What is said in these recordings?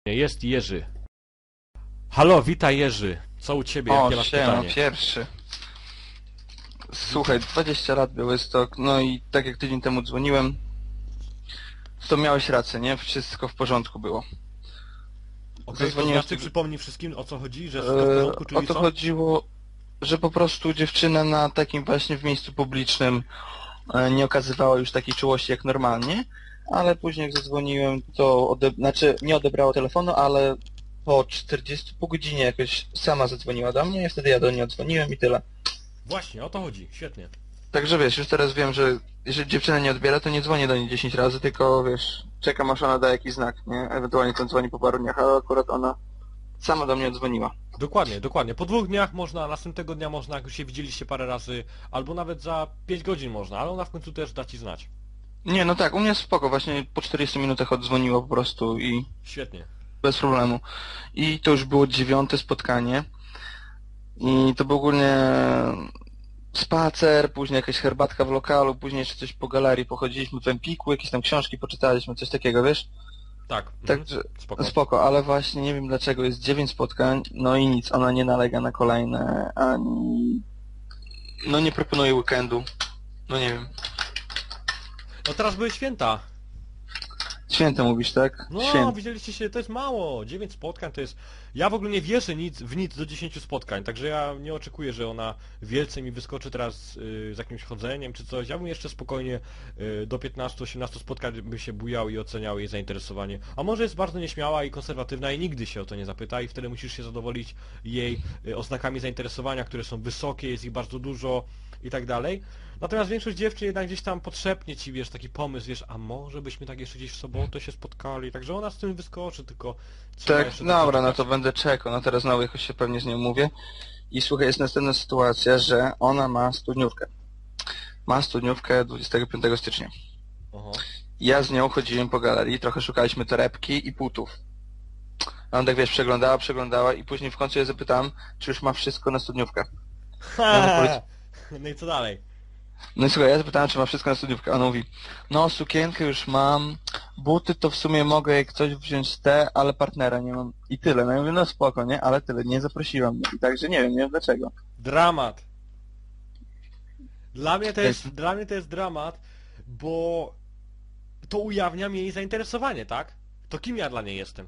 Jest Jerzy. Halo, witaj Jerzy. Co u ciebie? Jakie masz pytanie? Pierwszy. Słuchaj, 20 lat Białystok, no i tak jak tydzień temu dzwoniłem, to miałeś rację, nie? Wszystko w porządku było. Okej, to znaczy przypomnij wszystkim, o co chodzi, że wszystko w porządku, czyli o to co? chodziło, że po prostu dziewczyna na takim właśnie w miejscu publicznym nie okazywała już takiej czułości jak normalnie, ale później jak zadzwoniłem, to nie odebrała telefonu, ale po 40, po godzinie jakoś sama zadzwoniła do mnie i wtedy ja do niej odzwoniłem i tyle. Właśnie, o to chodzi, świetnie. Także wiesz, już teraz wiem, że jeżeli dziewczyna nie odbiera, to nie dzwonię do niej 10 razy, tylko wiesz, czekam aż ona da jakiś znak, nie? Ewentualnie to dzwoni po paru dniach, ale akurat ona sama do mnie odzwoniła. Dokładnie, dokładnie. Po 2 dniach można, następnego dnia można, jak już się widzieliście parę razy, albo nawet za 5 godzin można, ale ona w końcu też da ci znać. Nie, no tak, u mnie spoko, właśnie po 40 minutach odzwoniła po prostu i Świetnie. bez problemu. I to już było 9. spotkanie i to był ogólnie spacer, później jakaś herbatka w lokalu, później jeszcze coś po galerii pochodziliśmy w Empiku, jakieś tam książki poczytaliśmy, coś takiego, wiesz? Tak, Także spoko. spoko, ale właśnie nie wiem dlaczego jest 9 spotkań, no i nic, ona nie nalega na kolejne, ani... No nie proponuje weekendu, no nie wiem. No teraz były święta. Święte mówisz, tak? No, Święte. widzieliście się, to jest mało. 9 spotkań to jest... Ja w ogóle nie wierzę w nic do 10 spotkań, także ja nie oczekuję, że ona wielce mi wyskoczy teraz z jakimś chodzeniem czy coś. Ja bym jeszcze spokojnie do 15-18 spotkań by się bujał i oceniał jej zainteresowanie. A może jest bardzo nieśmiała i konserwatywna i nigdy się o to nie zapyta i wtedy musisz się zadowolić jej oznakami zainteresowania, które są wysokie, jest ich bardzo dużo i tak dalej. Natomiast większość dziewczyn jednak gdzieś tam podszepnie ci, wiesz, taki pomysł, wiesz, a może byśmy tak jeszcze gdzieś w sobotę się spotkali, także ona z tym wyskoczy, tylko trzeba Tak, jeszcze dobra, no poczekać. to będę czekał, no teraz znowu jakoś się pewnie z nią mówię. I słuchaj, jest następna sytuacja, że ona ma studniówkę. Ma studniówkę 25 stycznia. Oho. Ja z nią chodziłem po galerii, trochę szukaliśmy torebki i putów. A ona tak wiesz, przeglądała i później w końcu ja zapytałem, czy już ma wszystko na studniówkę. No i co dalej? No i słuchaj, ja zapytałem, czy ma wszystko na studniówkę. Ona mówi, no sukienkę już mam, buty to w sumie mogę jak coś wziąć ale partnera nie mam. I tyle. No ja mówię, no spoko, nie? Ale tyle, nie zaprosiła mnie. I także nie wiem dlaczego. Dramat. Dla mnie to jest dramat, bo to ujawnia jej zainteresowanie, tak? To kim ja dla niej jestem?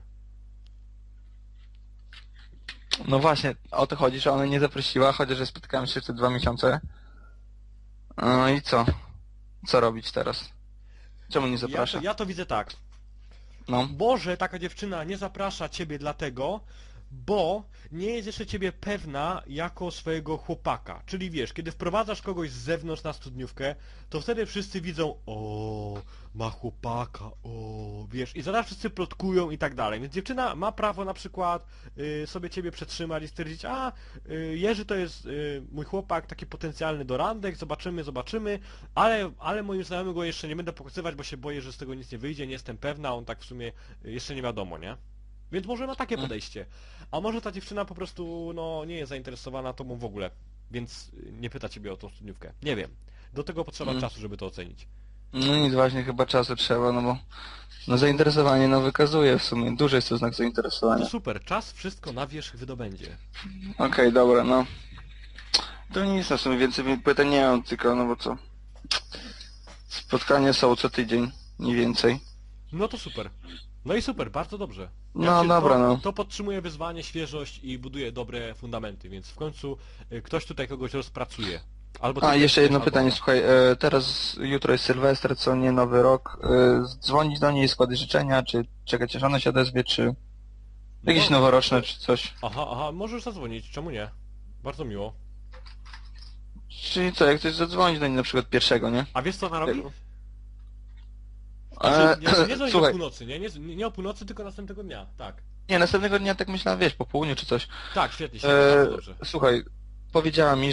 No właśnie, o to chodzi, że ona nie zaprosiła, chociaż że spotkałem się jeszcze 2 miesiące. No i co? Co robić teraz? Czemu nie zaprasza? Ja to widzę tak. No. Może taka dziewczyna nie zaprasza ciebie dlatego, bo nie jest jeszcze ciebie pewna jako swojego chłopaka. Czyli wiesz, kiedy wprowadzasz kogoś z zewnątrz na studniówkę, to wtedy wszyscy widzą, o, ma chłopaka, o, wiesz, i zaraz wszyscy plotkują i tak dalej. Więc dziewczyna ma prawo na przykład sobie ciebie przetrzymać i stwierdzić, Jerzy to jest mój chłopak, taki potencjalny do randek, zobaczymy, ale moim znajomym go jeszcze nie będę pokazywać, bo się boję, że z tego nic nie wyjdzie, nie jestem pewna, on tak w sumie jeszcze nie wiadomo, nie? Więc może ma takie podejście. A może ta dziewczyna po prostu no nie jest zainteresowana tobą w ogóle, więc nie pyta ciebie o tą studniówkę. Nie wiem. Do tego potrzeba czasu, żeby to ocenić. No nic, właśnie chyba czasu trzeba, no bo no zainteresowanie no wykazuje w sumie. Duży jest to znak No zainteresowania. to super, czas wszystko na wierzch wydobędzie. Okej, dobra, no. To nic, no w sumie więcej pytań nie mam, tylko no bo co? Spotkania są co tydzień, mniej więcej. No to super. No i super, bardzo dobrze. No dobra, no. To podtrzymuje wyzwanie, świeżość i buduje dobre fundamenty, więc w końcu ktoś tutaj kogoś rozpracuje. Albo ty Jeszcze jedno pytanie, ona. słuchaj, teraz jutro jest Sylwester, co nie Nowy Rok. Dzwonić do niej, składać życzenia, czy czekać aż ona się odezwie, czy jakieś noworoczne, czy coś. Aha, możesz zadzwonić, czemu nie? Bardzo miło. Czyli co, jak ktoś zadzwoni do niej na przykład 1, nie? A wiesz co ona robi? Tego. Znaczy, nie dzwonić o Słuchaj, północy, nie o północy, tylko następnego dnia, tak. nie, następnego dnia tak myślałem, wiesz, po południu czy coś. Tak, świetnie, bardzo dobrze. Słuchaj, powiedziała mi,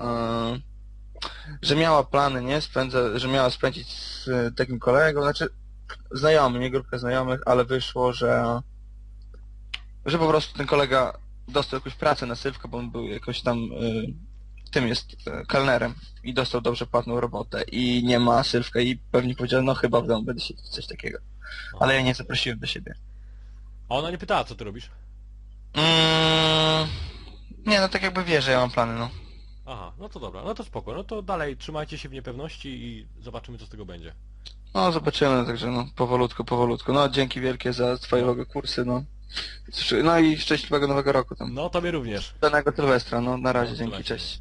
że miała plany, nie? Że miała spędzić z takim kolegą, znaczy znajomym, nie grupkę znajomych, ale wyszło, że po prostu ten kolega dostał jakąś pracę na Sylwkę, bo on był jakoś tam tym jest kelnerem i dostał dobrze płatną robotę i nie ma Sylwka i pewnie powiedział, no chyba w domu będzie się coś takiego. Ale ja nie zaprosiłem do siebie. A ona nie pytała, co ty robisz? Nie, no tak jakby wie, że ja mam plany, no. Aha, no to dobra, no to spoko, no to dalej trzymajcie się w niepewności i zobaczymy, co z tego będzie. No, zobaczymy, także no, powolutku, powolutku. No, dzięki wielkie za twoje No. kursy, no. No i szczęśliwego nowego roku tam. No, tobie również. Danego Sylwestra, no, na razie, No, dzięki, tyle. cześć.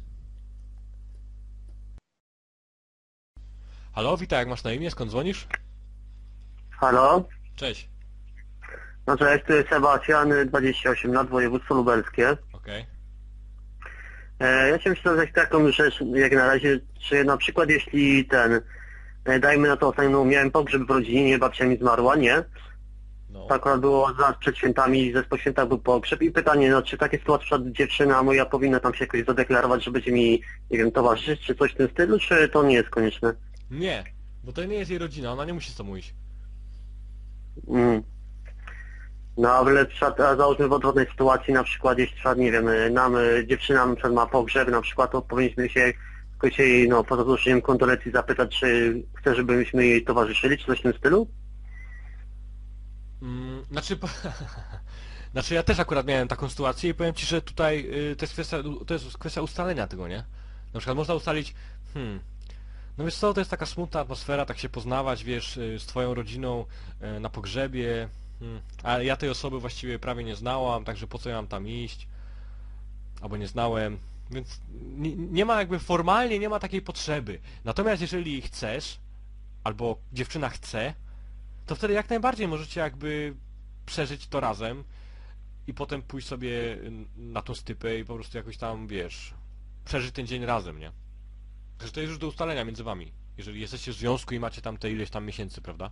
Halo, witaj, jak masz na imię, skąd dzwonisz? Halo? Cześć. No cześć, tu jest Sebastian, 28 lat, województwo lubelskie. Okej. Ja chciałem się zadać taką rzecz, jak na razie, czy na przykład jeśli dajmy na to ostatnio, miałem pogrzeb w rodzinie, babcia mi zmarła, nie? No. Tak akurat było zaraz przed świętami, ze po świętach był pogrzeb i pytanie, no czy takie sytuacje, dziewczyna moja powinna tam się jakoś zadeklarować, że będzie mi, nie wiem, towarzyszyć, czy coś w tym stylu, czy to nie jest konieczne? Nie, bo to nie jest jej rodzina, ona nie musi z tobą iść. Mm. No ale a załóżmy w odwrotnej sytuacji, na przykład jeśli nie wiem, dziewczyna na przykład ma pogrzeb, na przykład to powinniśmy się jakoś jej, no poza złożeniem kondolencji zapytać, czy chce, żebyśmy jej towarzyszyli, czy coś w tym stylu? Znaczy, znaczy ja też akurat miałem taką sytuację i powiem ci, że tutaj to jest kwestia ustalenia tego, nie? Na przykład można ustalić, no wiesz co, to jest taka smutna atmosfera, tak się poznawać, wiesz, z twoją rodziną na pogrzebie, a ja tej osoby właściwie prawie nie znałam, także po co ja mam tam iść, albo nie znałem, więc nie ma jakby formalnie, nie ma takiej potrzeby. Natomiast jeżeli chcesz, albo dziewczyna chce, to wtedy jak najbardziej możecie jakby przeżyć to razem i potem pójść sobie na tą stypę i po prostu jakoś tam, wiesz, przeżyć ten dzień razem, nie? Także to jest już do ustalenia między wami. Jeżeli jesteście w związku i macie tam te ileś tam miesięcy, prawda?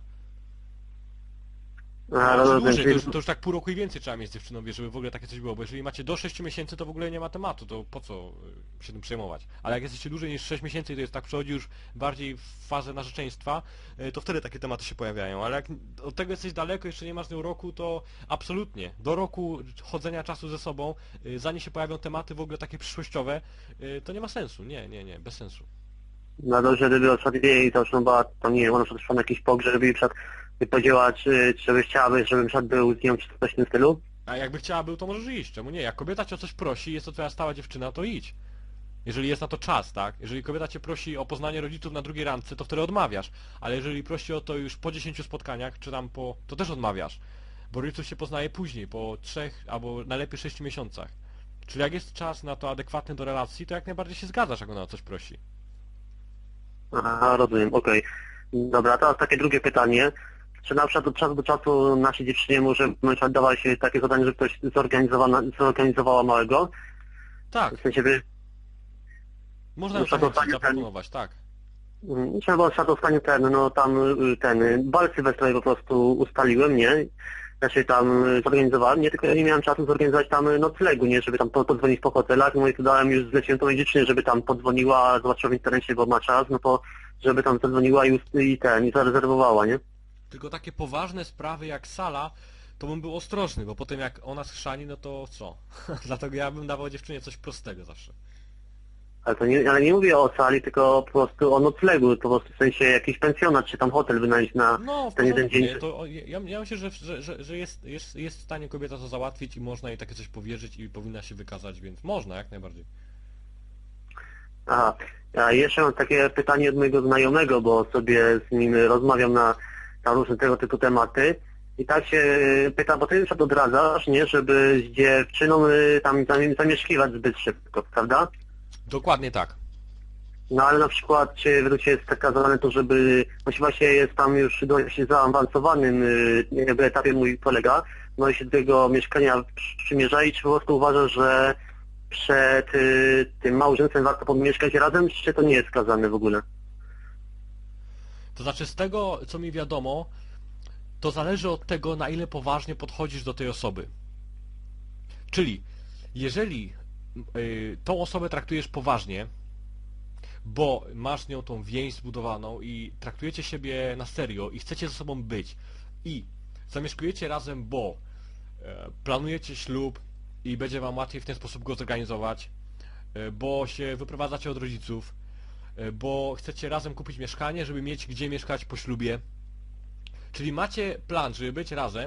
No, Dłużej, to już tak pół roku i więcej trzeba mieć z dziewczyną, wiesz, żeby w ogóle takie coś było, bo jeżeli macie do 6 miesięcy, to w ogóle nie ma tematu, to po co się tym przejmować. Ale jak jesteście dłużej niż 6 miesięcy i to jest tak, przechodzi już bardziej w fazę narzeczeństwa, to wtedy takie tematy się pojawiają, ale jak od tego jesteś daleko, jeszcze nie masz z nią roku, to absolutnie, do roku chodzenia czasu ze sobą, zanim się pojawią tematy w ogóle takie przyszłościowe, to nie ma sensu, nie, bez sensu. no dobrze, gdyby na przykład jej to była, to nie wiem, ona przyszła na jakiś pogrzeb, żeby na przykład powiedziała, czy by chciałaby, żebym przykład był z nią, czy coś w tym stylu? A jakby chciała był, to możesz iść, czemu nie? Jak kobieta cię o coś prosi, jest to twoja stała dziewczyna, to idź. Jeżeli jest na to czas, tak? Jeżeli kobieta cię prosi o poznanie rodziców na drugiej randce, to wtedy odmawiasz. Ale jeżeli prosi o to już po 10 spotkaniach, czy tam to też odmawiasz. Bo rodziców się poznaje później, po 3 albo najlepiej 6 miesiącach. Czyli jak jest czas na to adekwatny do relacji, to jak najbardziej się zgadzasz, jak ona o coś prosi. Aha, rozumiem, okej. Dobra, teraz takie drugie pytanie. Czy na przykład od czasu do czasu naszej dziewczynie może na przykład dawać się takie zadanie, że ktoś zorganizowała małego? Tak, W sensie, by można na już przykład zachęcić, dostanie zaproponować, tak. trzeba było trzeba dostanie bal sylwestrowy po prostu ustaliłem, nie? Znaczy tam zorganizowałem, nie, tylko ja nie miałem czasu zorganizować tam noclegu, nie, żeby tam podzwonić po hotelach, no i tu dałem już zleciłem tą dziewczynie, żeby tam podzwoniła, zobaczyła w internecie, bo ma czas, no to żeby tam zadzwoniła i zarezerwowała, nie? Tylko takie poważne sprawy jak sala, to bym był ostrożny, bo potem jak ona schrzani, no to co? Dlatego ja bym dawał dziewczynie coś prostego zawsze. Ale nie mówię o sali, tylko po prostu o noclegu, to po prostu w sensie jakiś pensjonat, czy tam hotel wynająć na No, w ten jeden porządku, dzień. nie, to ja myślę, że jest w stanie kobieta to załatwić i można jej takie coś powierzyć i powinna się wykazać, więc można, jak najbardziej. Aha. A jeszcze mam takie pytanie od mojego znajomego, bo sobie z nim rozmawiam na różne tego typu tematy. I tak się pyta, bo ty już odradzasz, nie, żeby z dziewczyną tam zamieszkiwać zbyt szybko, prawda? Dokładnie tak. No ale na przykład, czy według Ciebie jest taka zadane to, żeby, właśnie jest tam już dość zaawansowanym jakby etapie mój kolega, no i się do tego mieszkania przymierza i czy po prostu uważasz, że przed tym małżeństwem warto pomieszkać razem, czy to nie jest wskazane w ogóle? To znaczy z tego, co mi wiadomo, to zależy od tego, na ile poważnie podchodzisz do tej osoby. Czyli, jeżeli tą osobę traktujesz poważnie, bo masz z nią tą więź zbudowaną i traktujecie siebie na serio i chcecie ze sobą być i zamieszkujecie razem, bo planujecie ślub i będzie wam łatwiej w ten sposób go zorganizować, bo się wyprowadzacie od rodziców, bo chcecie razem kupić mieszkanie, żeby mieć gdzie mieszkać po ślubie. Czyli macie plan, żeby być razem,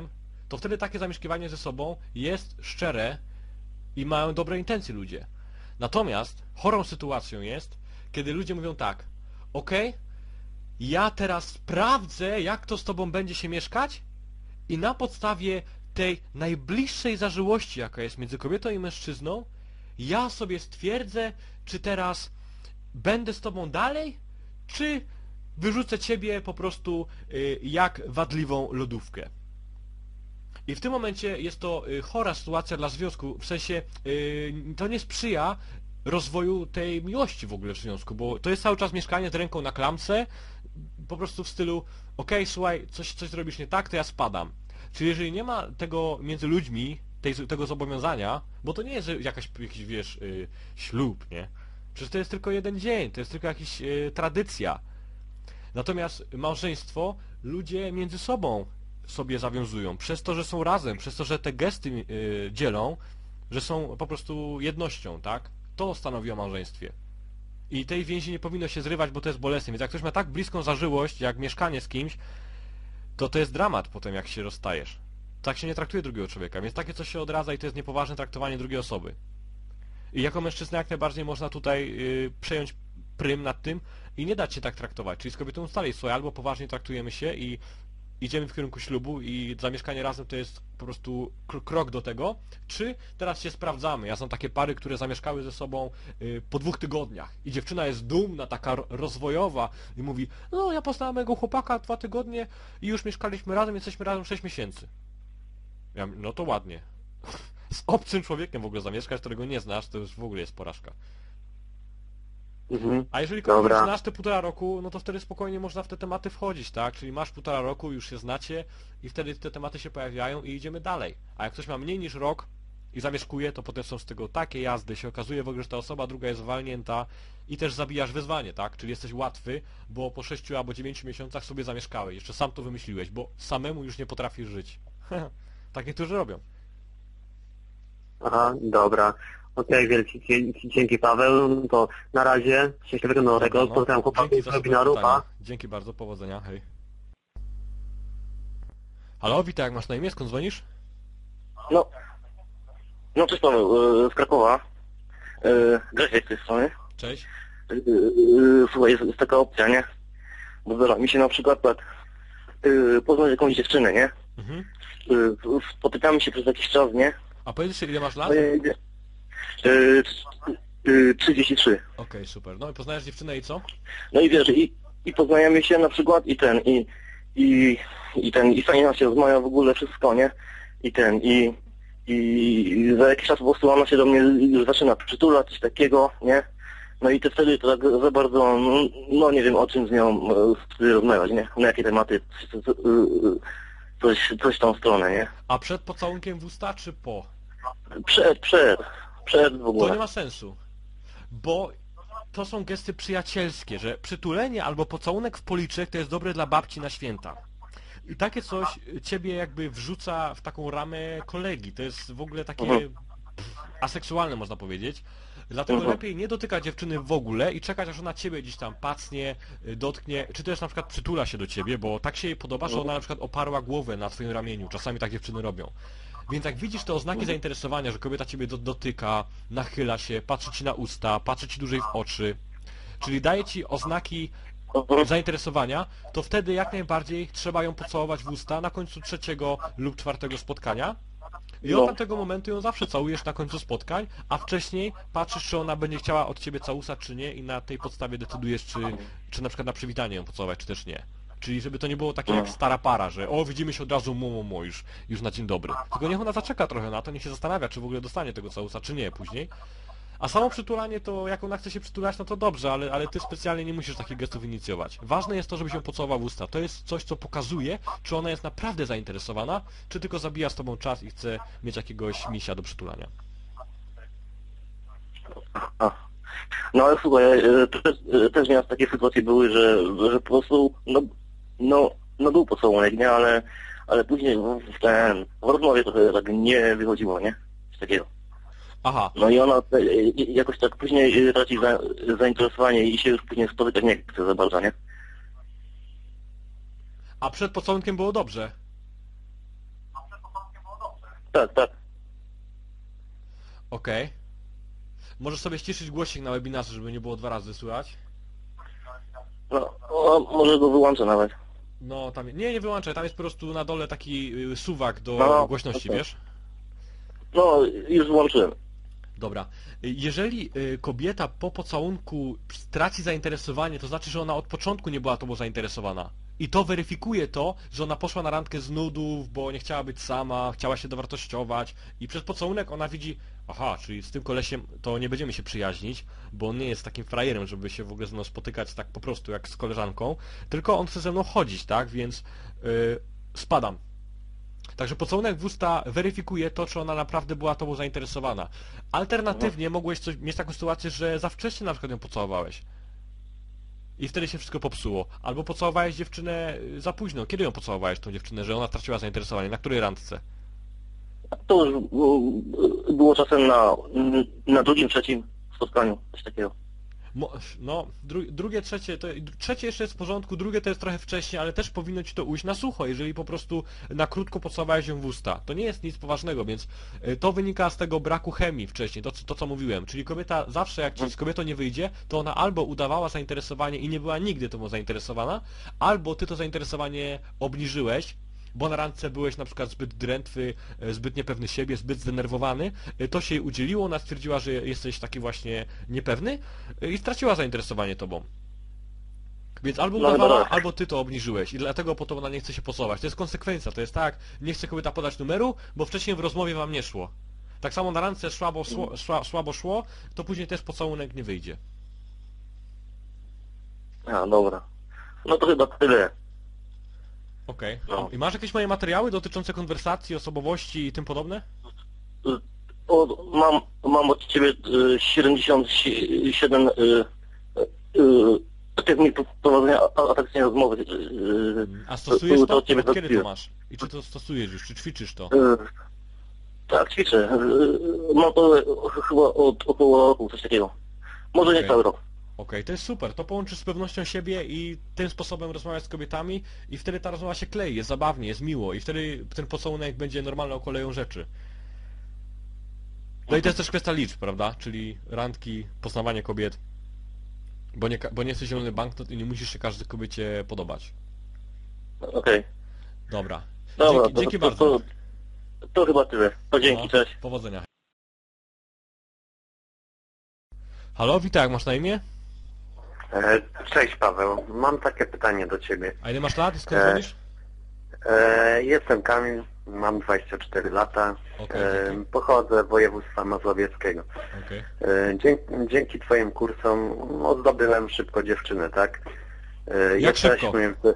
to wtedy takie zamieszkiwanie ze sobą jest szczere i mają dobre intencje ludzie. Natomiast chorą sytuacją jest, kiedy ludzie mówią tak, okej, ja teraz sprawdzę, jak to z tobą będzie się mieszkać i na podstawie tej najbliższej zażyłości, jaka jest między kobietą i mężczyzną, ja sobie stwierdzę, czy teraz będę z tobą dalej, czy wyrzucę ciebie po prostu jak wadliwą lodówkę. I w tym momencie jest to chora sytuacja dla związku, w sensie to nie sprzyja rozwoju tej miłości w ogóle w związku, bo to jest cały czas mieszkanie z ręką na klamce, po prostu w stylu okej, słuchaj, coś zrobisz nie tak, to ja spadam. Czyli jeżeli nie ma tego między ludźmi, tego zobowiązania, bo to nie jest jakiś wiesz, ślub, nie? Przecież to jest tylko jeden dzień, to jest tylko jakaś tradycja. Natomiast małżeństwo ludzie między sobą sobie zawiązują, przez to, że są razem, przez to, że te gesty dzielą, że są po prostu jednością, tak? To stanowi o małżeństwie. I tej więzi nie powinno się zrywać, bo to jest bolesne. Więc jak ktoś ma tak bliską zażyłość, jak mieszkanie z kimś, to jest dramat potem, jak się rozstajesz. Tak się nie traktuje drugiego człowieka, więc takie coś się odradza i to jest niepoważne traktowanie drugiej osoby. I jako mężczyzna jak najbardziej można tutaj przejąć prym nad tym i nie dać się tak traktować. Czyli z kobietą ustalić, słuchaj, albo poważnie traktujemy się i idziemy w kierunku ślubu i zamieszkanie razem to jest po prostu krok do tego, czy teraz się sprawdzamy. Ja znam takie pary, które zamieszkały ze sobą po 2 tygodniach i dziewczyna jest dumna, taka rozwojowa i mówi, no ja poznałem mojego chłopaka 2 tygodnie i już mieszkaliśmy razem, jesteśmy razem 6 miesięcy. Ja mówię, no to ładnie. Z obcym człowiekiem w ogóle zamieszkać, którego nie znasz, to już w ogóle jest porażka. A jeżeli kogoś znasz te 1,5 roku, no to wtedy spokojnie można w te tematy wchodzić, tak? Czyli masz 1,5 roku, już się znacie i wtedy te tematy się pojawiają i idziemy dalej. A jak ktoś ma mniej niż rok i zamieszkuje, to potem są z tego takie jazdy, się okazuje w ogóle, że ta osoba druga jest zwalnięta i też zabijasz wyzwanie, tak? Czyli jesteś łatwy, bo po 6 albo 9 miesiącach sobie zamieszkałeś, jeszcze sam to wymyśliłeś, bo samemu już nie potrafisz żyć. Tak niektórzy robią. Aha, dobra. Okej, wielki dzięki Paweł. To na razie, szczęśliwego nowego. Dobra, no. Pozdrawiam chłopaków z webinaru. Dzięki bardzo, powodzenia, hej. Halo, witaj, jak masz na imię, skąd dzwonisz? No cześć Paweł, z Krakowa. Grzesiek z tej strony. Cześć. Słuchaj, jest taka opcja, nie? Bo zdarza mi się na przykład tak poznać jakąś dziewczynę, nie? Mhm. Spotykamy się przez jakiś czas, nie? A powiedz ile masz lat? 33. Okej, super. No i poznajesz dziewczynę i co? No i wiesz, i poznajemy się na przykład i fajnie nam się rozmawia w ogóle wszystko, nie? I za jakiś czas po prostu ona się do mnie już zaczyna przytulać, coś takiego, nie? No i wtedy to tak za bardzo, no nie wiem o czym z nią rozmawiać, nie? Na jakie tematy, coś w tą stronę, nie? A przed pocałunkiem w usta czy po? Przed w ogóle. To nie ma sensu, bo to są gesty przyjacielskie, że przytulenie albo pocałunek w policzek to jest dobre dla babci na święta. I takie coś ciebie jakby wrzuca w taką ramę kolegi. To jest w ogóle takie aseksualne, można powiedzieć. Dlatego lepiej nie dotykać dziewczyny w ogóle i czekać, aż ona ciebie gdzieś tam pacnie, dotknie, czy też na przykład przytula się do ciebie, bo tak się jej podoba, że ona na przykład oparła głowę na twoim ramieniu. Czasami tak dziewczyny robią. Więc jak widzisz te oznaki zainteresowania, że kobieta ciebie dotyka, nachyla się, patrzy ci na usta, patrzy ci dłużej w oczy, czyli daje ci oznaki zainteresowania, to wtedy jak najbardziej trzeba ją pocałować w usta na końcu 3. lub 4. spotkania i od tamtego momentu ją zawsze całujesz na końcu spotkań, a wcześniej patrzysz, czy ona będzie chciała od ciebie całusa, czy nie i na tej podstawie decydujesz, czy na przykład na przywitanie ją pocałować, czy też nie. Czyli żeby to nie było takie jak stara para, że o, widzimy się od razu, już na dzień dobry. Tylko niech ona zaczeka trochę na to, niech się zastanawia, czy w ogóle dostanie tego całusa, czy nie później. A samo przytulanie to, jak ona chce się przytulać, no to dobrze, ale ty specjalnie nie musisz takich gestów inicjować. Ważne jest to, żeby się pocałował w usta. To jest coś, co pokazuje, czy ona jest naprawdę zainteresowana, czy tylko zabija z tobą czas i chce mieć jakiegoś misia do przytulania. No ale słuchaj, też miałem takie sytuacje były, że po prostu, no był pocałunek, nie, ale później w rozmowie trochę tak nie wychodziło, nie? Coś takiego. Aha. No i ona jakoś tak później traci zainteresowanie i się już później spotykać nie chce za bardzo, nie? A przed pocałunkiem było dobrze? Tak, tak. Okej. Możesz sobie ściszyć głosik na webinarze, żeby nie było 2 razy słychać? No, może go wyłączę nawet. No tam... Nie wyłączaj, tam jest po prostu na dole taki suwak do No, głośności, okej. wiesz? No, już wyłączyłem. Dobra. Jeżeli kobieta po pocałunku straci zainteresowanie, to znaczy, że ona od początku nie była tobą zainteresowana. I to weryfikuje to, że ona poszła na randkę z nudów, bo nie chciała być sama, chciała się dowartościować i przez pocałunek ona widzi, aha, czyli z tym kolesiem to nie będziemy się przyjaźnić, bo on nie jest takim frajerem, żeby się w ogóle ze mną spotykać tak po prostu jak z koleżanką, tylko on chce ze mną chodzić, tak, więc spadam. Także pocałunek w usta weryfikuje to, czy ona naprawdę była tobą zainteresowana. Alternatywnie mogłeś mieć taką sytuację, że za wcześnie na przykład ją pocałowałeś. I wtedy się wszystko popsuło. Albo pocałowałeś dziewczynę za późno. Kiedy ją pocałowałeś, tą dziewczynę, że ona straciła zainteresowanie? Na której randce? To już było czasem na drugim, trzecim spotkaniu, coś takiego. No, drugie, trzecie, trzecie jeszcze jest w porządku, drugie to jest trochę wcześniej, ale też powinno ci to ujść na sucho, jeżeli po prostu na krótko pocałowałeś ją w usta. To nie jest nic poważnego, więc to wynika z tego braku chemii wcześniej, to co mówiłem. Czyli kobieta zawsze, jak ci z kobietą nie wyjdzie, to ona albo udawała zainteresowanie i nie była nigdy tobą zainteresowana, albo ty to zainteresowanie obniżyłeś, bo na randce byłeś na przykład zbyt drętwy, zbyt niepewny siebie, zbyt zdenerwowany, to się jej udzieliło, ona stwierdziła, że jesteś taki właśnie niepewny i straciła zainteresowanie tobą. Więc albo udawała, albo ty to obniżyłeś i dlatego potem ona nie chce się pocałować. To jest konsekwencja, to jest tak, nie chce kobieta podać numeru, bo wcześniej w rozmowie wam nie szło. Tak samo na randce słabo szło, to później też pocałunek nie wyjdzie. A, dobra. No to chyba tyle. Okej. No. I masz jakieś moje materiały dotyczące konwersacji, osobowości i tym podobne? Mam od ciebie 77 technik prowadzenia atrakcyjnej rozmowy. A stosujesz to? od ciebie Od kiedy to zakupiłem. masz? I czy to stosujesz już? Czy ćwiczysz to? Tak, ćwiczę. Mam to chyba od około roku, coś takiego. Może nie Okej. cały rok. Okej, to jest super. To połączysz z pewnością siebie i tym sposobem rozmawiać z kobietami i wtedy ta rozmowa się klei, jest zabawnie, jest miło i wtedy ten pocałunek będzie normalną koleją rzeczy. No i to jest też kwestia liczb, prawda? Czyli randki, poznawanie kobiet. Bo nie jesteś zielony banknot i nie musisz się każdej kobiecie podobać. Okej. Dobra. Dobra, Dzięki bardzo. To chyba tyle. To dzięki, No, cześć. powodzenia. Halo, witaj, jak masz na imię? Cześć Paweł, mam takie pytanie do Ciebie. A ile masz lat i skąd dzwonisz? Jestem Kamil, mam 24 lata, Okej, dzięki. pochodzę z województwa mazowieckiego. Okej. Dzięki Twoim kursom zdobyłem szybko dziewczynę, tak? Jak szybko?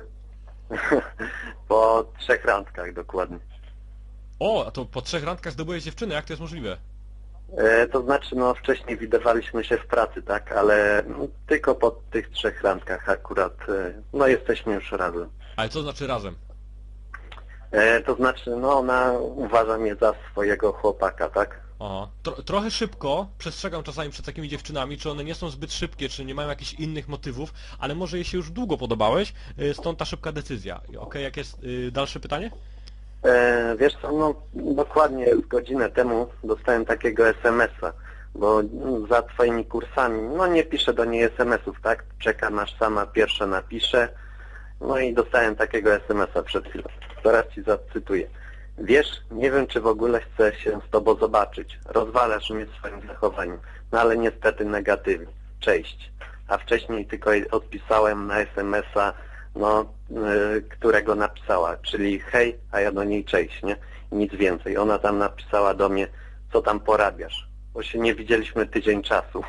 Po 3 randkach dokładnie. O, a to po 3 randkach zdobyłeś dziewczynę, jak to jest możliwe? To znaczy, no wcześniej widywaliśmy się w pracy, tak? Ale tylko po tych 3 randkach akurat, no jesteśmy już razem. Ale co znaczy razem? To znaczy, no ona uważa mnie za swojego chłopaka, tak? Aha. Trochę szybko, przestrzegam czasami przed takimi dziewczynami, czy one nie są zbyt szybkie, czy nie mają jakichś innych motywów, ale może jej się już długo podobałeś, stąd ta szybka decyzja. Okej, jak jest dalsze pytanie? Wiesz co, no dokładnie z godzinę temu dostałem takiego SMS-a, bo za Twoimi kursami, no nie piszę do niej SMS-ów, tak? Czekam aż sama pierwsza napisze, no i dostałem takiego SMS-a przed chwilą. Teraz Ci zacytuję. Wiesz, nie wiem, czy w ogóle chcę się z Tobą zobaczyć. Rozwalasz mnie swoim zachowaniem, no ale niestety negatywnie. Cześć. A wcześniej tylko jej odpisałem na SMS-a, no, którego napisała, czyli hej, a ja do niej cześć, nie? Nic więcej. Ona tam napisała do mnie, co tam porabiasz, bo się nie widzieliśmy tydzień czasu.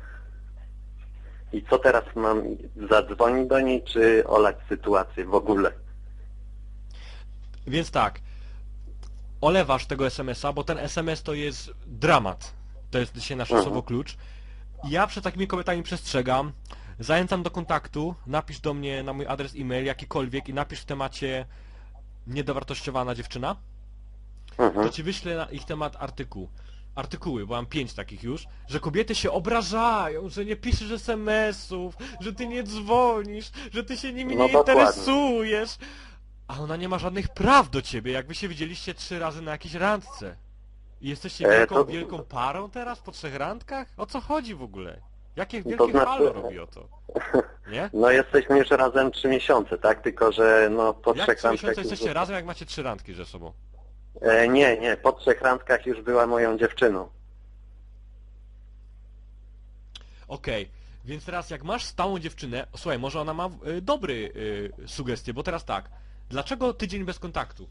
I co teraz mam, zadzwonić do niej, czy olać sytuację w ogóle? Więc tak, olewasz tego SMS-a, bo ten SMS to jest dramat. To jest dzisiaj nasze słowo klucz. Ja przed takimi kobietami przestrzegam, zachęcam do kontaktu, napisz do mnie na mój adres e-mail jakikolwiek i napisz w temacie niedowartościowana dziewczyna, to Ci wyślę na ich temat artykuły, bo mam 5 takich już, że kobiety się obrażają, że nie piszesz SMS-ów, że Ty nie dzwonisz, że Ty się nimi nie interesujesz, a ona nie ma żadnych praw do Ciebie, jak Wy się widzieliście 3 razy na jakiejś randce. I jesteście wielką, to- wielką parą teraz po 3 randkach? O co chodzi w ogóle? Jakie To wielkie znaczy- halo robi o to? Nie? No jesteśmy już razem 3 miesiące, tak? Tylko, że no po Jak 3 co miesiące randkach... jesteście razem, jak macie 3 randki ze sobą? Nie, po 3 randkach już była moją dziewczyną. Okej, więc teraz jak masz stałą dziewczynę, słuchaj, może ona ma dobry sugestie, bo teraz tak, dlaczego tydzień bez kontaktu?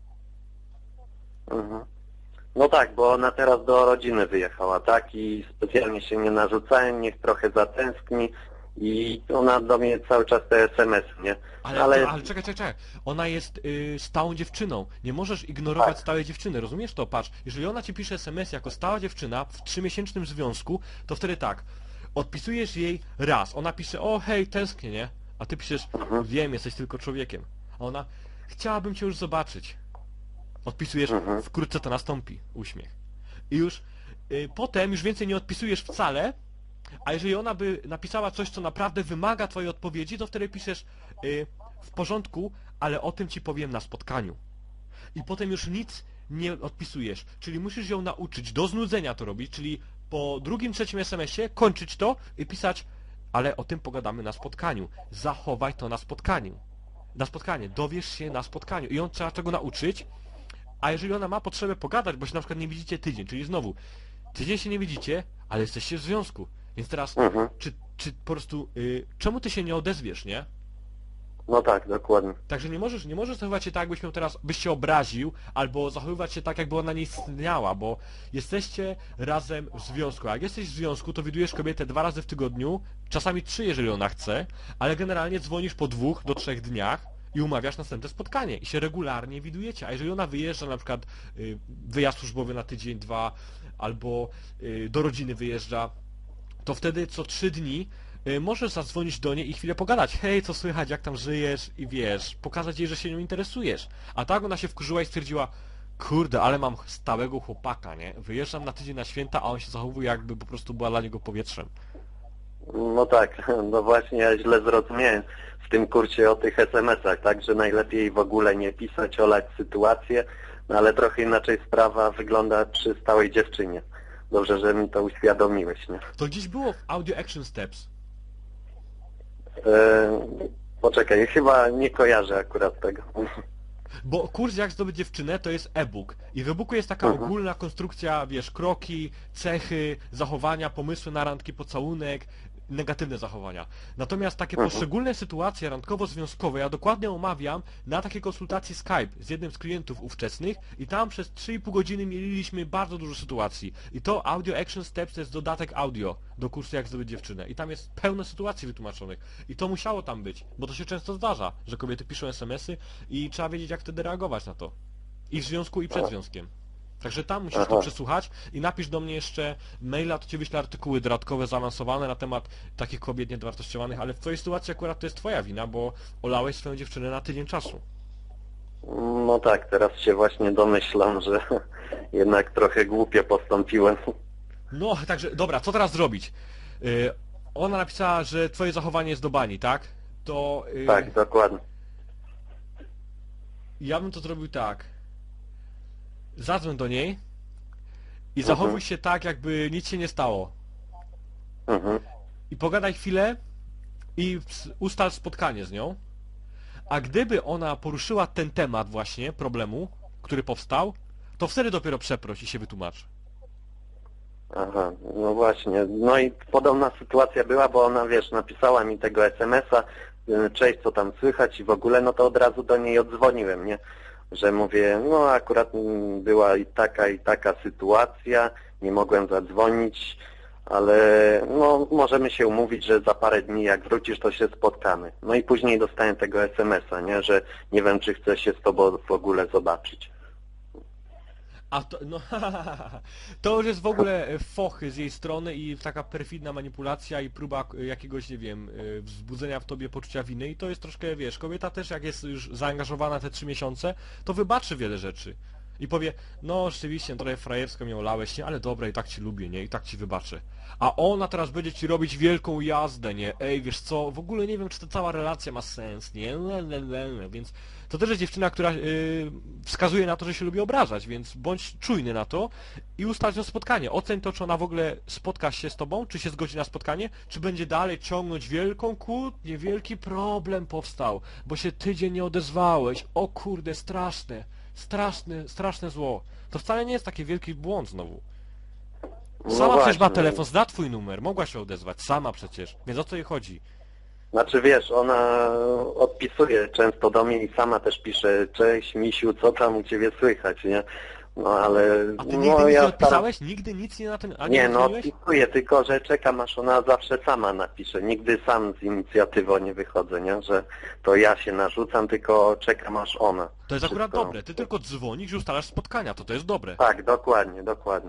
Mhm. No tak, bo ona teraz do rodziny wyjechała, tak? I specjalnie się nie narzucałem, niech trochę zatęskni i ona do mnie cały czas te SMS-y, nie? Ale czekaj, ona jest stałą dziewczyną, nie możesz ignorować Tak. stałej dziewczyny, rozumiesz to? Patrz, jeżeli ona ci pisze SMS jako stała dziewczyna w 3-miesięcznym związku, to wtedy tak, odpisujesz jej raz, ona pisze, o hej, tęsknię, nie? A ty piszesz, wiem, jesteś tylko człowiekiem. A ona, chciałabym cię już zobaczyć. Odpisujesz, wkrótce to nastąpi, uśmiech. I już potem już więcej nie odpisujesz wcale, a jeżeli ona by napisała coś, co naprawdę wymaga twojej odpowiedzi, to wtedy piszesz w porządku, ale o tym ci powiem na spotkaniu. I potem już nic nie odpisujesz. Czyli musisz ją nauczyć do znudzenia to robić, czyli po drugim, trzecim SMS-ie kończyć to i pisać, ale o tym pogadamy na spotkaniu. Zachowaj to na spotkaniu. Na spotkanie, dowiesz się na spotkaniu. I ją trzeba tego nauczyć, a jeżeli ona ma potrzebę pogadać, bo się na przykład nie widzicie tydzień, czyli znowu, tydzień się nie widzicie, ale jesteście w związku. Więc teraz, czy po prostu, czemu ty się nie odezwiesz, nie? No tak, dokładnie. Także nie możesz zachowywać się tak, jakbyś ją teraz, byś się obraził, albo zachowywać się tak, jakby ona nie istniała, bo jesteście razem w związku. A jak jesteś w związku, to widujesz kobietę 2 razy w tygodniu, czasami 3, jeżeli ona chce, ale generalnie dzwonisz po 2 do 3 dniach i umawiasz następne spotkanie i się regularnie widujecie. A jeżeli ona wyjeżdża, na przykład wyjazd służbowy na tydzień, 2, albo do rodziny wyjeżdża, to wtedy co 3 dni możesz zadzwonić do niej i chwilę pogadać. Hej, co słychać, jak tam żyjesz? I wiesz, pokazać jej, że się nią interesujesz. A tak ona się wkurzyła i stwierdziła, kurde, ale mam stałego chłopaka, nie? Wyjeżdżam na tydzień na święta, a on się zachowuje, jakby po prostu była dla niego powietrzem. No tak, no właśnie ja źle zrozumiałem w tym kursie o tych SMS-ach, tak, że najlepiej w ogóle nie pisać, olać sytuację, no ale trochę inaczej sprawa wygląda przy stałej dziewczynie. Dobrze, że mi to uświadomiłeś, nie? To gdzieś było w Audio Action Steps. Poczekaj, chyba nie kojarzę akurat tego. Bo kurs Jak zdobyć dziewczynę to jest e-book i w e-booku jest taka ogólna konstrukcja, wiesz, kroki, cechy, zachowania, pomysły na randki, pocałunek, negatywne zachowania. Natomiast takie poszczególne sytuacje randkowo-związkowe ja dokładnie omawiam na takiej konsultacji Skype z jednym z klientów ówczesnych i tam przez 3,5 godziny mieliśmy bardzo dużo sytuacji. I to Audio Action Steps to jest dodatek audio do kursu Jak zdobyć dziewczynę. I tam jest pełno sytuacji wytłumaczonych. I to musiało tam być, bo to się często zdarza, że kobiety piszą SMS-y i trzeba wiedzieć, jak wtedy reagować na to. I w związku, i przed związkiem. Także tam musisz to przesłuchać i napisz do mnie jeszcze maila, to ci wyślę artykuły dodatkowe, zaawansowane na temat takich kobiet niedowartościowanych, ale w twojej sytuacji akurat to jest twoja wina, bo olałeś swoją dziewczynę na tydzień czasu. No tak, teraz się właśnie domyślam, że jednak trochę głupio postąpiłem. No, także, dobra, co teraz zrobić? Ona napisała, że twoje zachowanie jest do bani, tak? To... Tak, dokładnie. Ja bym to zrobił tak. Zadzwoń do niej i zachowuj się tak, jakby nic się nie stało. I pogadaj chwilę i ustal spotkanie z nią. A gdyby ona poruszyła ten temat właśnie, problemu, który powstał, to wtedy dopiero przeproś i się wytłumacz. Aha, no właśnie. No i podobna sytuacja była, bo ona, wiesz, napisała mi tego SMS-a, cześć, co tam słychać i w ogóle, no to od razu do niej odzwoniłem, nie? Że mówię, no akurat była i taka sytuacja, nie mogłem zadzwonić, ale no możemy się umówić, że za parę dni jak wrócisz, to się spotkamy. No i później dostałem tego SMS-a, nie, że nie wiem, czy chcę się z tobą w ogóle zobaczyć. A to, no, to już jest w ogóle fochy z jej strony i taka perfidna manipulacja i próba jakiegoś, nie wiem, wzbudzenia w tobie poczucia winy i to jest troszkę, wiesz, kobieta też jak jest już zaangażowana te 3 miesiące, to wybaczy wiele rzeczy. I powie, no rzeczywiście, trochę frajersko mnie olałeś, nie, ale dobra, i tak ci lubię, nie, i tak ci wybaczę. A ona teraz będzie ci robić wielką jazdę, nie, ej, wiesz co, w ogóle nie wiem, czy ta cała relacja ma sens, nie, więc to też jest dziewczyna, która wskazuje na to, że się lubi obrażać, więc bądź czujny na to i ustal to spotkanie. Oceń to, czy ona w ogóle spotka się z tobą, czy się zgodzi na spotkanie, czy będzie dalej ciągnąć wielką kłótnię, wielki problem powstał, bo się tydzień nie odezwałeś, o kurde, straszne. Straszne zło. To wcale nie jest taki wielki błąd znowu. No Sama przecież ma właśnie. telefon, zna twój numer, mogła się odezwać, sama przecież, więc o co jej chodzi? Znaczy wiesz, ona odpisuje często do mnie i sama też pisze, cześć misiu, co tam u ciebie słychać, nie? No ale... A ty no, nigdy nic nie staram- odpisałeś? Nigdy nic nie na ten... A Nie, no oddzwoniłeś? odpisuję, tylko że czekam aż ona zawsze sama napisze. Nigdy sam z inicjatywą nie wychodzę, nie? Że to ja się narzucam, tylko czekam aż ona. To jest akurat Wszystko. dobre, ty tylko dzwonisz i ustalasz spotkania, to jest dobre. Tak, dokładnie.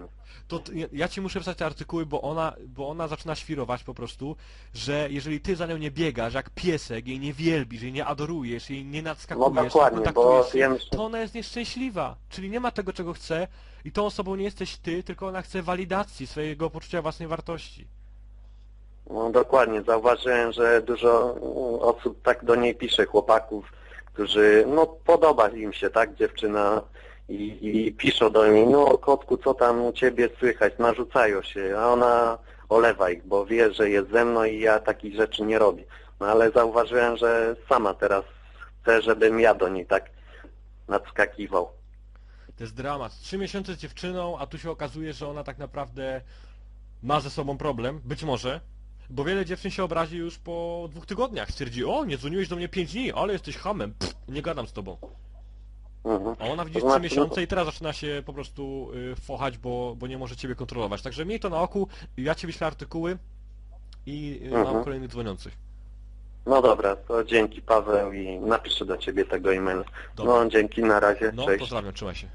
Ja ci muszę pisać te artykuły, bo ona zaczyna świrować po prostu, że jeżeli ty za nią nie biegasz jak piesek, jej nie wielbisz, jej nie adorujesz, jej nie nadskakujesz, No dokładnie, nie bo kontaktujesz się, ja myślę- to ona jest nieszczęśliwa. Czyli nie ma tego, czego chce i tą osobą nie jesteś ty, tylko ona chce walidacji swojego poczucia własnej wartości. No dokładnie, zauważyłem, że dużo osób tak do niej pisze, chłopaków, którzy, no podoba im się, tak, dziewczyna i piszą do niej, no kotku, co tam u ciebie słychać, narzucają się, a ona olewa ich, bo wie, że jest ze mną i ja takich rzeczy nie robię. No ale zauważyłem, że sama teraz chce, żebym ja do niej tak nadskakiwał. To jest dramat. 3 miesiące z dziewczyną, a tu się okazuje, że ona tak naprawdę ma ze sobą problem, być może, bo wiele dziewczyn się obrazi już po 2 tygodniach. Stwierdzi, o, nie dzwoniłeś do mnie 5 dni, ale jesteś hamem, pff, nie gadam z tobą. Mhm. A ona widzi To 3 znaczy, miesiące i teraz zaczyna się po prostu fochać, bo nie może ciebie kontrolować. Także miej to na oku, ja ci wyślę artykuły i mam kolejnych dzwoniących. No dobra, to dzięki Paweł i napiszę do ciebie tego e-maila. Dobra. No dzięki, na razie, No, cześć. pozdrawiam, trzymaj się.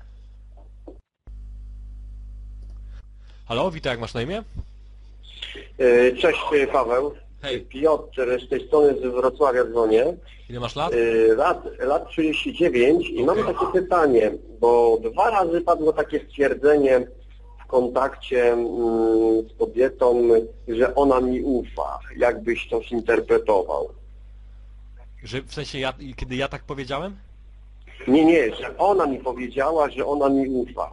Halo, witaj, jak masz na imię? Cześć Paweł. Hej. Piotr z tej strony z Wrocławia dzwonię. Ile masz lat? Lat 39 i mam takie pytanie, bo 2 razy padło takie stwierdzenie w kontakcie z kobietą, że ona mi ufa. Jak byś to zinterpretował? Że w sensie kiedy ja tak powiedziałem? Nie, że ona mi powiedziała, że ona mi ufa.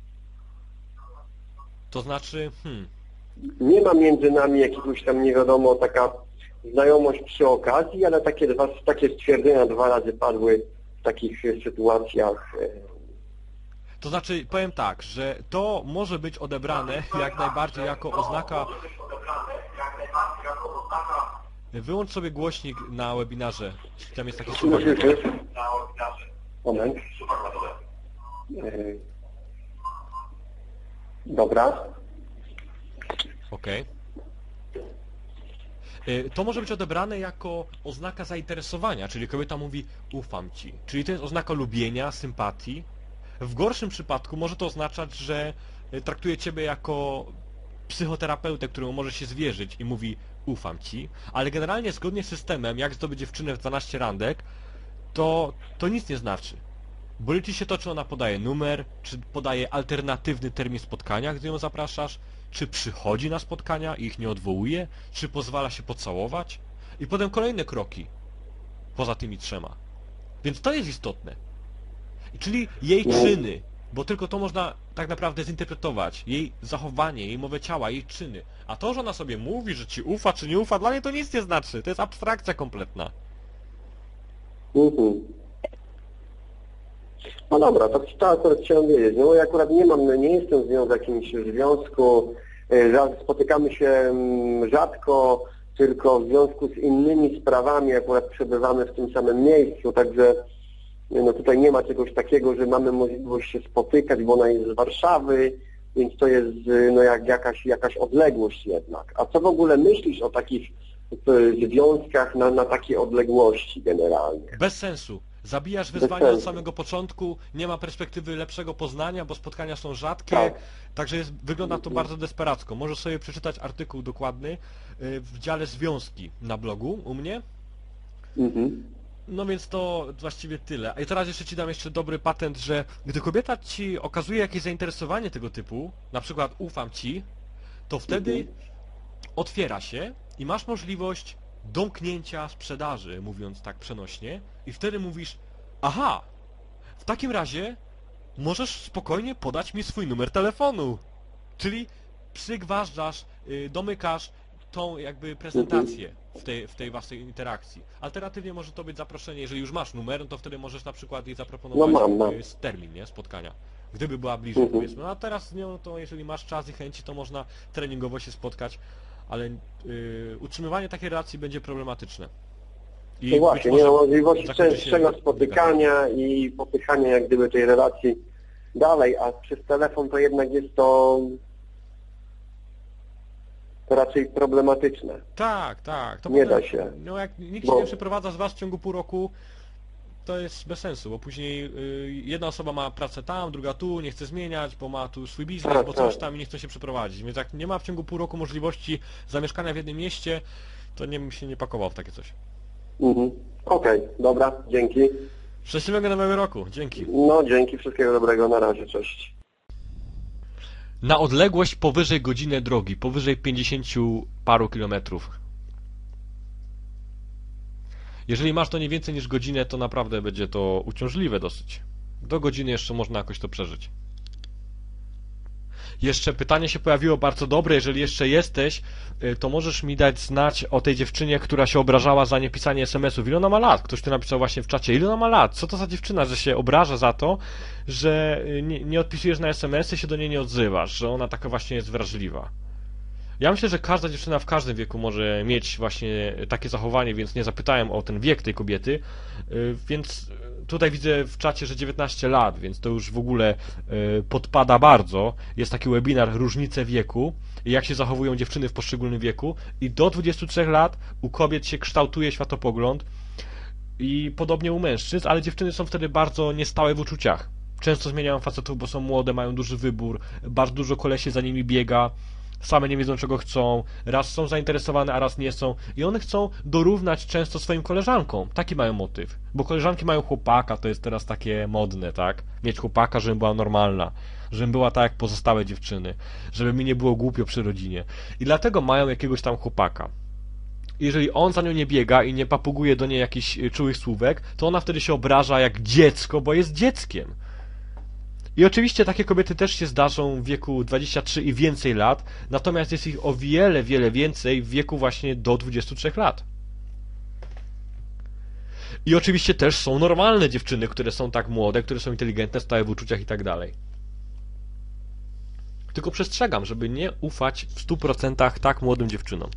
To znaczy, Nie ma między nami jakiegoś tam, nie wiadomo, taka znajomość przy okazji, ale takie stwierdzenia 2 razy padły w takich sytuacjach. to znaczy, powiem tak, że to może być odebrane jak najbardziej jako oznaka... Wyłącz sobie głośnik na webinarze, tam jest taki słuchawka. Słyszysz? Moment. Dobra. Okej. To może być odebrane jako oznaka zainteresowania, czyli kobieta mówi ufam ci. Czyli to jest oznaka lubienia, sympatii. W gorszym przypadku może to oznaczać, że traktuje ciebie jako psychoterapeutę, któremu możesz się zwierzyć i mówi ufam ci, ale generalnie zgodnie z systemem, jak zdobyć dziewczynę w 12 randek, to nic nie znaczy. Bo liczy się to, czy ona podaje numer, czy podaje alternatywny termin spotkania, gdy ją zapraszasz, czy przychodzi na spotkania i ich nie odwołuje, czy pozwala się pocałować i potem kolejne kroki poza tymi 3. Więc to jest istotne. Czyli jej czyny, bo tylko to można tak naprawdę zinterpretować, jej zachowanie, jej mowę ciała, jej czyny. A to, że ona sobie mówi, że ci ufa czy nie ufa, dla mnie to nic nie znaczy. To jest abstrakcja kompletna. No dobra, to akurat chciałem wiedzieć. No ja akurat nie jestem z nią w jakimś związku, spotykamy się rzadko, tylko w związku z innymi sprawami akurat przebywamy w tym samym miejscu, także no tutaj nie ma czegoś takiego, że mamy możliwość się spotykać, bo ona jest z Warszawy, więc to jest no jakaś odległość jednak. A co w ogóle myślisz o takich związkach na takiej odległości generalnie? Bez sensu. Zabijasz wyzwanie od samego początku, nie ma perspektywy lepszego poznania, bo spotkania są rzadkie, Tak. także wygląda to bardzo desperacko. Możesz sobie przeczytać artykuł dokładny w dziale związki na blogu u mnie. No więc to właściwie tyle. A i teraz jeszcze ci dam jeszcze dobry patent, że gdy kobieta ci okazuje jakieś zainteresowanie tego typu, na przykład ufam ci, to wtedy otwiera się i masz możliwość domknięcia sprzedaży, mówiąc tak przenośnie, i wtedy mówisz, aha, w takim razie możesz spokojnie podać mi swój numer telefonu. Czyli przygważdżasz, domykasz tą jakby prezentację w tej waszej interakcji. Alternatywnie może to być zaproszenie, jeżeli już masz numer, no to wtedy możesz na przykład jej zaproponować mam. termin, nie, spotkania. Gdyby była bliżej, powiedzmy. No a teraz z nią to jeżeli masz czas i chęci, to można treningowo się spotkać, ale utrzymywanie takiej relacji będzie problematyczne. I No właśnie, być nie ma może możliwości zakończy się częstszego spotykania i popychania jak gdyby tej relacji dalej, a przez telefon to jednak jest to raczej problematyczne. Tak, tak. To Nie potem, da się. No jak nikt Bo- się nie przeprowadza z was w ciągu pół roku, to jest bez sensu, bo później jedna osoba ma pracę tam, druga tu, nie chce zmieniać, bo ma tu swój biznes, Tak, bo coś tak. tam i nie chce się przeprowadzić. Więc jak nie ma w ciągu pół roku możliwości zamieszkania w jednym mieście, to nie bym się nie pakował w takie coś. Okej, dobra, dzięki. Szczęśliwego nowego roku, dzięki. No dzięki, wszystkiego dobrego, na razie, cześć. Na odległość powyżej godziny drogi, powyżej 50 paru kilometrów. Jeżeli masz to nie więcej niż godzinę, to naprawdę będzie to uciążliwe dosyć. Do godziny jeszcze można jakoś to przeżyć. Jeszcze pytanie się pojawiło bardzo dobre, jeżeli jeszcze jesteś, to możesz mi dać znać o tej dziewczynie, która się obrażała za niepisanie SMS-ów. Ile ona ma lat? Ktoś tu napisał właśnie w czacie. Ile ona ma lat? Co to za dziewczyna, że się obraża za to, że nie odpisujesz na SMS-y, się do niej nie odzywasz, że ona taka właśnie jest wrażliwa. Ja myślę, że każda dziewczyna w każdym wieku może mieć właśnie takie zachowanie, więc nie zapytałem o ten wiek tej kobiety, więc tutaj widzę w czacie, że 19 lat, więc to już w ogóle podpada bardzo. Jest taki webinar Różnice wieku i jak się zachowują dziewczyny w poszczególnym wieku i do 23 lat u kobiet się kształtuje światopogląd i podobnie u mężczyzn, ale dziewczyny są wtedy bardzo niestałe w uczuciach. Często zmieniają facetów, bo są młode, mają duży wybór, bardzo dużo kolesi za nimi biega, same nie wiedzą czego chcą, raz są zainteresowane, a raz nie są i one chcą dorównać często swoim koleżankom. Taki mają motyw, bo koleżanki mają chłopaka, to jest teraz takie modne, tak? Mieć chłopaka, żeby była normalna, żeby była tak jak pozostałe dziewczyny, żeby mi nie było głupio przy rodzinie. I dlatego mają jakiegoś tam chłopaka. Jeżeli on za nią nie biega i nie papuguje do niej jakichś czułych słówek, to ona wtedy się obraża jak dziecko, bo jest dzieckiem. I oczywiście takie kobiety też się zdarzą w wieku 23 i więcej lat, natomiast jest ich o wiele, wiele więcej w wieku właśnie do 23 lat. I oczywiście też są normalne dziewczyny, które są tak młode, które są inteligentne, stałe w uczuciach i tak dalej. Tylko przestrzegam, żeby nie ufać w 100% tak młodym dziewczynom.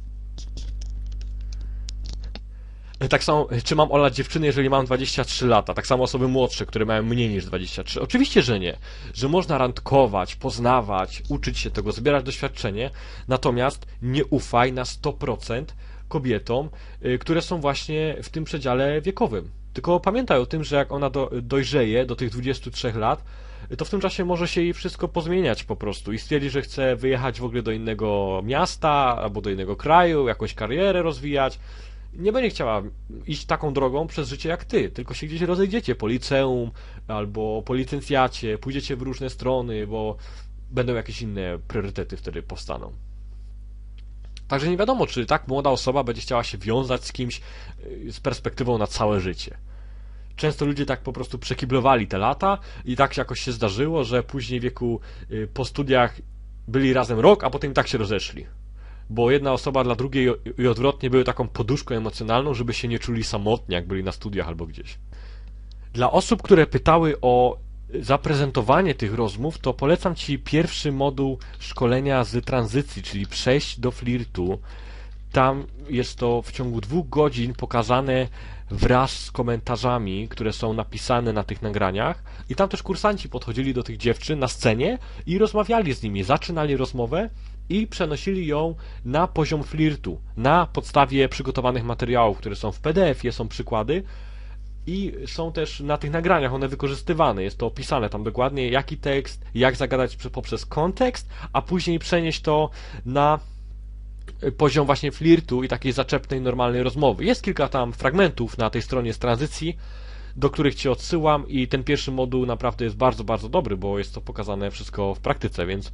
Tak samo, czy mam olać dziewczyny, jeżeli mam 23 lata? Tak samo osoby młodsze, które mają mniej niż 23. Oczywiście, że nie. Że można randkować, poznawać, uczyć się tego, zbierać doświadczenie, natomiast nie ufaj na 100% kobietom, które są właśnie w tym przedziale wiekowym. Tylko pamiętaj o tym, że jak ona dojrzeje do tych 23 lat, to w tym czasie może się jej wszystko pozmieniać po prostu i stwierdzi, że chce wyjechać w ogóle do innego miasta albo do innego kraju, jakąś karierę rozwijać. Nie będzie chciała iść taką drogą przez życie jak ty, tylko się gdzieś rozejdziecie po liceum albo po licencjacie, pójdziecie w różne strony, bo będą jakieś inne priorytety wtedy powstaną. Także nie wiadomo, czy tak młoda osoba będzie chciała się wiązać z kimś z perspektywą na całe życie. Często ludzie tak po prostu przekiblowali te lata i tak jakoś się zdarzyło, że później w wieku po studiach byli razem rok, a potem tak się rozeszli. Bo jedna osoba dla drugiej i odwrotnie były taką poduszką emocjonalną, żeby się nie czuli samotni, jak byli na studiach albo gdzieś. Dla osób, które pytały o zaprezentowanie tych rozmów, to polecam Ci pierwszy moduł szkolenia z tranzycji, czyli przejść do flirtu. Tam jest to w ciągu 2 godzin pokazane wraz z komentarzami, które są napisane na tych nagraniach i tam też kursanci podchodzili do tych dziewczyn na scenie i rozmawiali z nimi, zaczynali rozmowę i przenosili ją na poziom flirtu, na podstawie przygotowanych materiałów, które są w PDF-ie, są przykłady i są też na tych nagraniach one wykorzystywane, jest to opisane tam dokładnie jaki tekst, jak zagadać poprzez kontekst, a później przenieść to na poziom właśnie flirtu i takiej zaczepnej, normalnej rozmowy. Jest kilka tam fragmentów na tej stronie z tranzycji, do których Cię odsyłam i ten pierwszy moduł naprawdę jest bardzo, bardzo dobry, bo jest to pokazane wszystko w praktyce, więc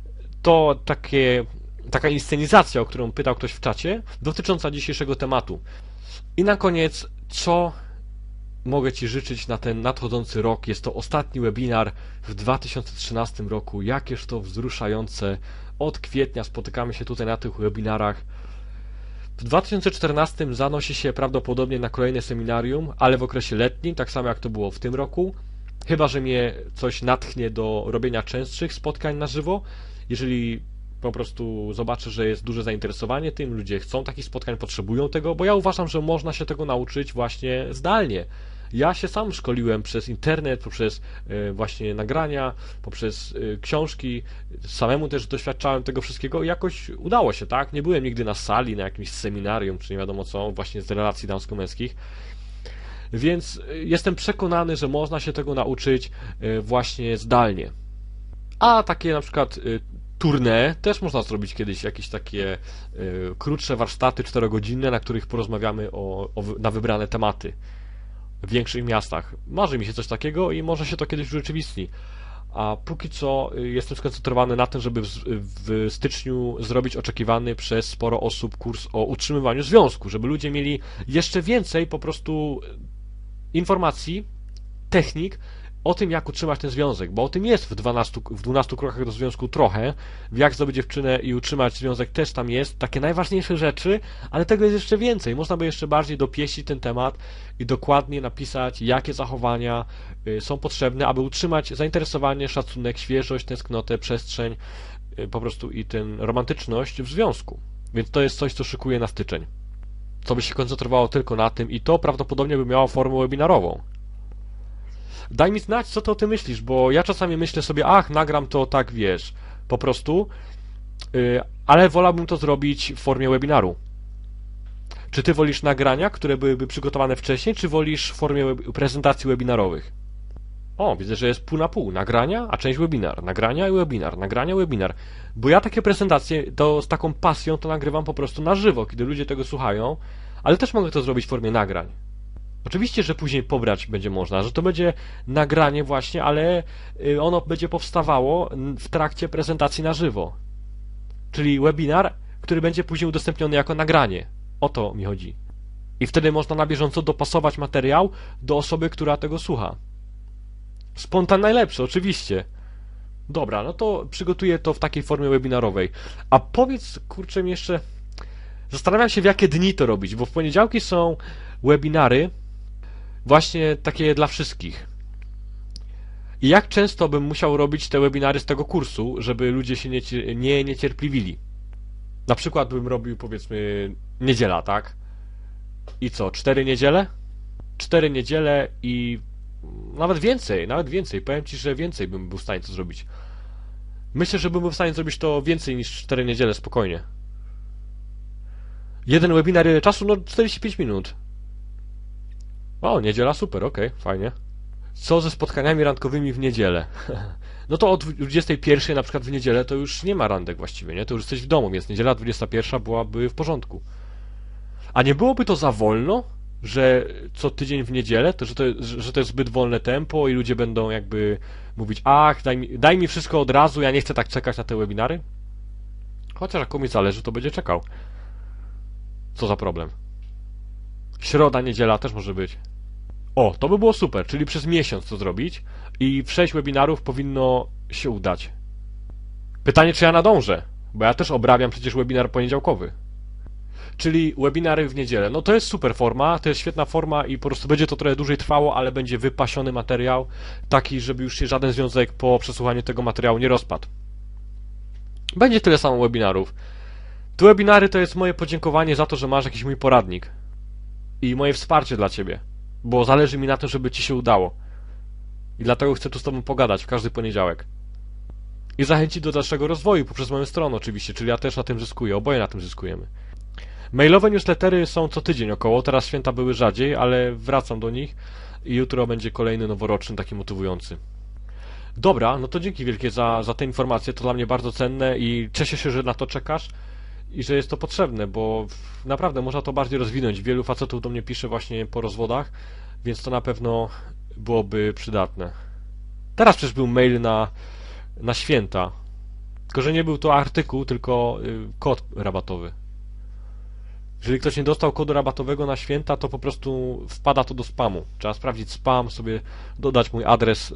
to taka inscenizacja, o którą pytał ktoś w czacie, dotycząca dzisiejszego tematu. I na koniec, co mogę Ci życzyć na ten nadchodzący rok? Jest to ostatni webinar w 2013 roku. Jakież to wzruszające. Od kwietnia spotykamy się tutaj na tych webinarach. W 2014 zanosi się prawdopodobnie na kolejne seminarium, ale w okresie letnim, tak samo jak to było w tym roku. Chyba że mnie coś natchnie do robienia częstszych spotkań na żywo. Jeżeli po prostu zobaczę, że jest duże zainteresowanie tym, ludzie chcą takich spotkań, potrzebują tego, bo ja uważam, że można się tego nauczyć właśnie zdalnie. Ja się sam szkoliłem przez internet, poprzez właśnie nagrania, poprzez książki, samemu też doświadczałem tego wszystkiego i jakoś udało się, tak? Nie byłem nigdy na sali, na jakimś seminarium, czy nie wiadomo co, właśnie z relacji damsko-męskich. Więc jestem przekonany, że można się tego nauczyć właśnie zdalnie. A takie na przykład tournée też można zrobić kiedyś, jakieś takie krótsze warsztaty 4-godzinne, na których porozmawiamy na wybrane tematy w większych miastach. Marzy mi się coś takiego i może się to kiedyś urzeczywistni. A póki co jestem skoncentrowany na tym, żeby w styczniu zrobić oczekiwany przez sporo osób kurs o utrzymywaniu związku, żeby ludzie mieli jeszcze więcej po prostu informacji, technik o tym, jak utrzymać ten związek, bo o tym jest w 12 krokach do związku trochę, w jak zdobyć dziewczynę i utrzymać związek też tam jest, takie najważniejsze rzeczy, ale tego jest jeszcze więcej, można by jeszcze bardziej dopieścić ten temat i dokładnie napisać, jakie zachowania są potrzebne, aby utrzymać zainteresowanie, szacunek, świeżość, tęsknotę, przestrzeń, po prostu i tę romantyczność w związku. Więc to jest coś, co szykuję na styczeń. Co by się koncentrowało tylko na tym i to prawdopodobnie by miało formę webinarową. Daj mi znać, co ty o tym myślisz, bo ja czasami myślę sobie, nagram to tak, wiesz, po prostu, ale wolałbym to zrobić w formie webinaru. Czy ty wolisz nagrania, które byłyby przygotowane wcześniej, czy wolisz w formie prezentacji webinarowych? O, widzę, że jest pół na pół. Nagrania, a część webinar. Nagrania i webinar. Nagrania, webinar. Bo ja takie prezentacje z taką pasją to nagrywam po prostu na żywo, kiedy ludzie tego słuchają, ale też mogę to zrobić w formie nagrań. Oczywiście, że później pobrać będzie można, że to będzie nagranie właśnie, ale ono będzie powstawało w trakcie prezentacji na żywo. Czyli webinar, który będzie później udostępniony jako nagranie. O to mi chodzi. I wtedy można na bieżąco dopasować materiał do osoby, która tego słucha. Spontan najlepszy, oczywiście. Dobra, no to przygotuję to w takiej formie webinarowej. A powiedz, kurczę, mi jeszcze... Zastanawiam się, w jakie dni to robić, bo w poniedziałki są webinary właśnie takie dla wszystkich. I jak często bym musiał robić te webinary z tego kursu, żeby ludzie się nie niecierpliwili? Na przykład bym robił, powiedzmy, niedziela, tak? I co, 4 niedziele? 4 niedziele i nawet więcej. Powiem Ci, że więcej bym był w stanie to zrobić. Myślę, że bym był w stanie zrobić to więcej niż 4 niedziele, spokojnie. Jeden webinar, ile czasu? No 45 minut. O, niedziela, super, okej, fajnie. Co ze spotkaniami randkowymi w niedzielę? No to o 21 na przykład w niedzielę to już nie ma randek właściwie, nie? To już jesteś w domu, więc niedziela 21 byłaby w porządku. A nie byłoby to za wolno, że co tydzień w niedzielę, że to jest zbyt wolne tempo i ludzie będą jakby mówić, daj mi wszystko od razu, ja nie chcę tak czekać na te webinary? Chociaż jak komuś zależy, to będzie czekał. Co za problem. Środa, niedziela też może być. O, to by było super, czyli przez miesiąc to zrobić i w 6 webinarów powinno się udać. Pytanie, czy ja nadążę, bo ja też obrabiam przecież webinar poniedziałkowy. Czyli webinary w niedzielę. No to jest super forma, to jest świetna forma i po prostu będzie to trochę dłużej trwało, ale będzie wypasiony materiał, taki, żeby już się żaden związek po przesłuchaniu tego materiału nie rozpadł. Będzie tyle samo webinarów. Te webinary to jest moje podziękowanie za to, że masz jakiś mój poradnik i moje wsparcie dla Ciebie, bo zależy mi na tym, żeby Ci się udało. I dlatego chcę tu z Tobą pogadać w każdy poniedziałek. I zachęcić do dalszego rozwoju poprzez moją stronę oczywiście, czyli ja też na tym zyskuję, oboje na tym zyskujemy. Mailowe newslettery są co tydzień około, teraz święta były rzadziej, ale wracam do nich i jutro będzie kolejny noworoczny, taki motywujący. Dobra, no to dzięki wielkie za te informacje, to dla mnie bardzo cenne i cieszę się, że na to czekasz i że jest to potrzebne, bo naprawdę można to bardziej rozwinąć. Wielu facetów do mnie pisze właśnie po rozwodach, więc to na pewno byłoby przydatne. Teraz przecież był mail na święta, tylko że nie był to artykuł, tylko kod rabatowy. Jeżeli ktoś nie dostał kodu rabatowego na święta, to po prostu wpada to do spamu. Trzeba sprawdzić spam, sobie dodać mój adres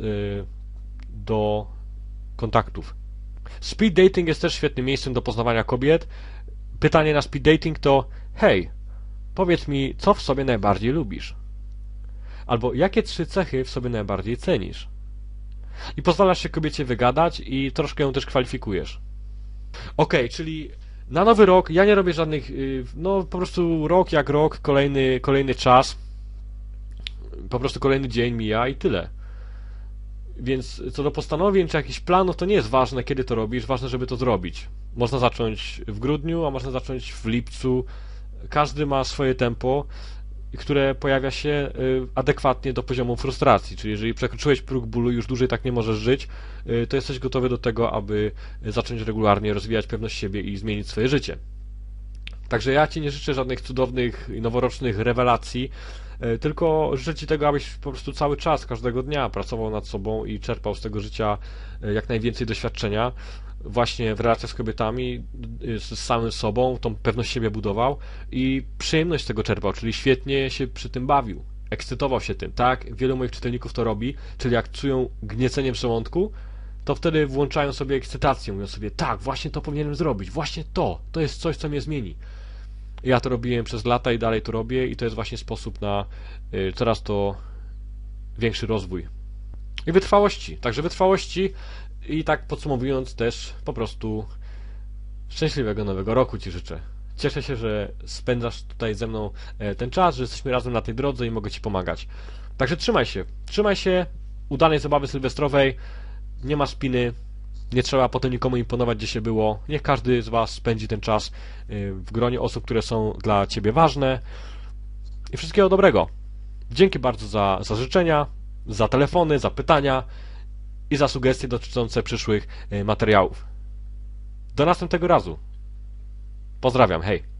do kontaktów. Speed dating jest też świetnym miejscem do poznawania kobiet. Pytanie na speed dating to: hej, powiedz mi, co w sobie najbardziej lubisz? Albo jakie 3 cechy w sobie najbardziej cenisz? I pozwalasz się kobiecie wygadać i troszkę ją też kwalifikujesz. Okej, czyli na nowy rok ja nie robię żadnych, no po prostu rok jak rok, kolejny czas, po prostu kolejny dzień mija i tyle. Więc co do postanowień czy jakichś planów, to nie jest ważne, kiedy to robisz, ważne, żeby to zrobić. Można zacząć w grudniu, a można zacząć w lipcu. Każdy ma swoje tempo, które pojawia się adekwatnie do poziomu frustracji. Czyli jeżeli przekroczyłeś próg bólu i już dłużej tak nie możesz żyć, to jesteś gotowy do tego, aby zacząć regularnie rozwijać pewność siebie i zmienić swoje życie. Także ja Ci nie życzę żadnych cudownych i noworocznych rewelacji, tylko życzę Ci tego, abyś po prostu cały czas, każdego dnia pracował nad sobą i czerpał z tego życia jak najwięcej doświadczenia właśnie w relacjach z kobietami, z samym sobą, tą pewność siebie budował i przyjemność z tego czerpał, czyli świetnie się przy tym bawił, ekscytował się tym, tak? Wielu moich czytelników to robi, czyli jak czują gniecenie w żołądku, to wtedy włączają sobie ekscytację, mówią sobie: tak, właśnie to powinienem zrobić, właśnie to jest coś, co mnie zmieni. Ja to robiłem przez lata i dalej to robię i to jest właśnie sposób na coraz to większy rozwój. I wytrwałości. Także wytrwałości i tak podsumowując też po prostu szczęśliwego nowego roku Ci życzę. Cieszę się, że spędzasz tutaj ze mną ten czas, że jesteśmy razem na tej drodze i mogę Ci pomagać. Także trzymaj się, udanej zabawy sylwestrowej, nie ma spiny, nie trzeba potem nikomu imponować, gdzie się było. Niech każdy z Was spędzi ten czas w gronie osób, które są dla Ciebie ważne. I wszystkiego dobrego. Dzięki bardzo za życzenia, za telefony, za pytania i za sugestie dotyczące przyszłych materiałów. Do następnego razu. Pozdrawiam, hej.